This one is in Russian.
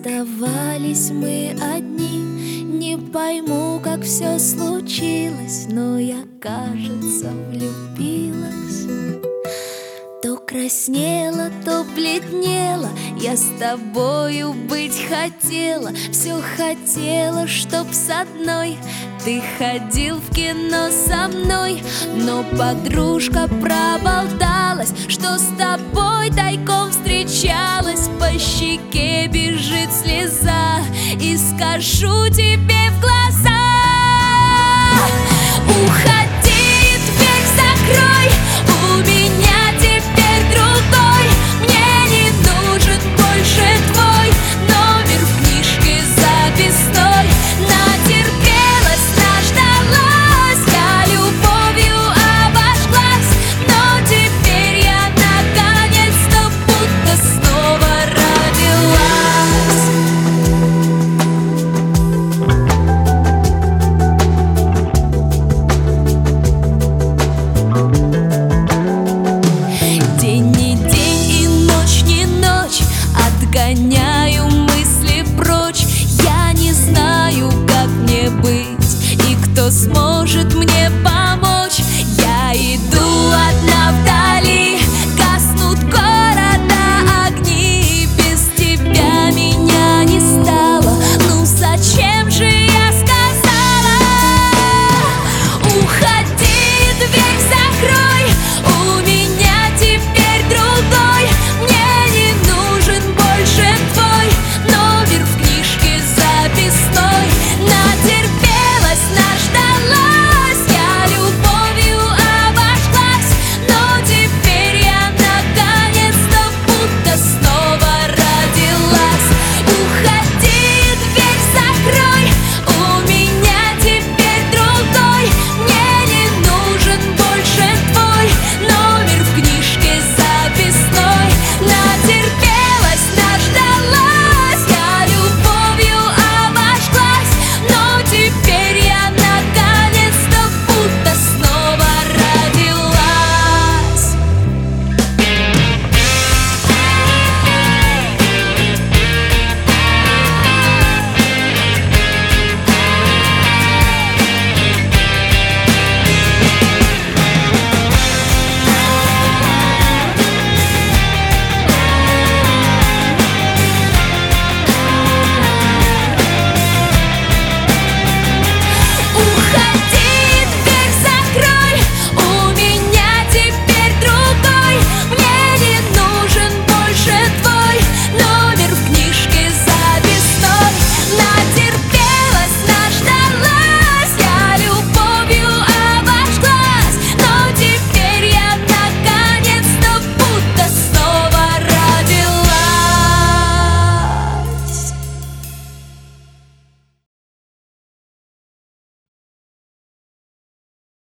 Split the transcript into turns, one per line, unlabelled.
Оставались мы одни. Не пойму, как все случилось, но я, кажется, влюбилась. То краснела, то бледнела, я с тобою быть хотела. Все хотела, чтоб с одной ты ходил в кино со мной. Но подружка проболталась, что с тобой тайком встречалась. По щеке бежит слеза, и скажу тебе в глаза: